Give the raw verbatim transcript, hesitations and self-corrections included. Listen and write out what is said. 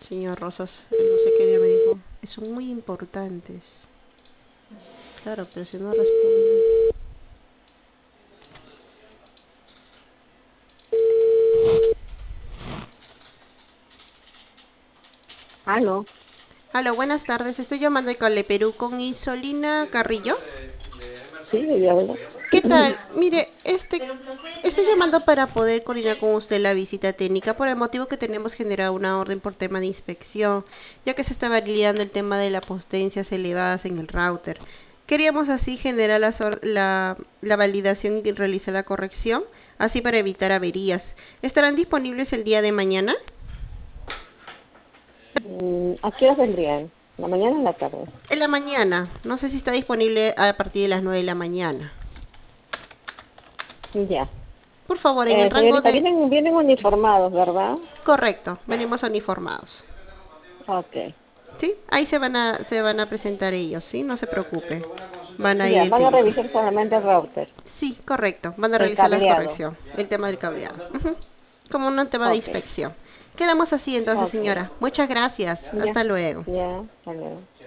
señor Rosas, no sé qué día me dijo. Son muy importantes. Claro, pero si no responde. Aló, Aló, buenas tardes. Estoy llamando de Cale Perú con Isolina Carrillo. sí, ella habla. ¿Qué tal? Mire, este, estoy llamando para poder coordinar con usted la visita técnica por el motivo que tenemos generado una orden por tema de inspección, ya que se está validando el tema de las potencias elevadas en el router. Queríamos así generar la, sor- la, la validación y realizar la corrección, así para evitar averías. ¿Estarán disponibles el día de mañana? Mm, ¿A qué horas vendrían? ¿En la mañana o en la tarde? En la mañana. No sé si está disponible a partir de las nueve de la mañana. Ya. Por favor, en el Eh, rango señorita, de... vienen, vienen uniformados, ¿verdad? Correcto, venimos uniformados. Ok. Sí, ahí se van a, se van a presentar ellos, ¿sí? No se preocupe. Van a Ya, ir van a seguidos. revisar solamente el router, Sí, correcto. Van a el realizar la cableado. corrección. El tema del cableado. Ujú. Como un tema de Ok, inspección. Quedamos así entonces, ok. señora. Muchas gracias. Ya, Hasta luego. ya, hasta luego.